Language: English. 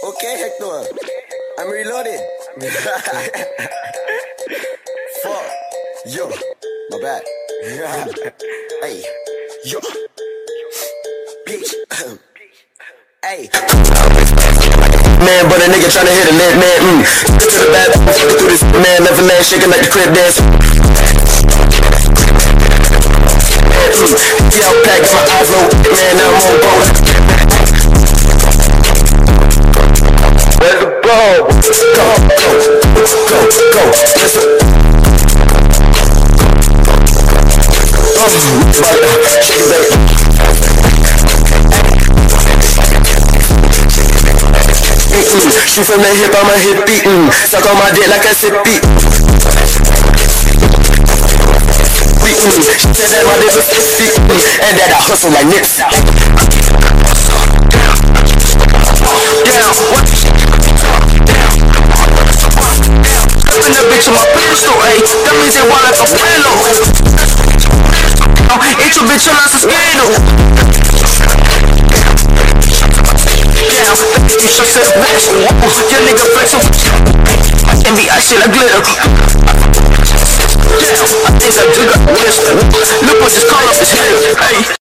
Okay, Hector. I'm reloaded. Fuck. Yo. My bad. Hey. Yo. Bitch. Hey. Man, but a nigga tryna hit a lit man. To the back, through this man, never land shaking like the crib dance. Yeah, I'm packed, got my eyes low, man, now I'm on board. Where's the ball? Go, listen. Shake it, baby. Shoot from the hip, I'm a hip beat. Suck on my dick like a sip beat. She said that my dick was 6 feet, and that I hustle like Nips. Flipping the bitch on my pistol, ayy. That means they want like a pillow. Ain't your bitch on us a scandal. Yeah, you should say the best. Your nigga flexin'. NBA shit like glitter. Yeah, I think I do got this. Look what just call up his head. Hey.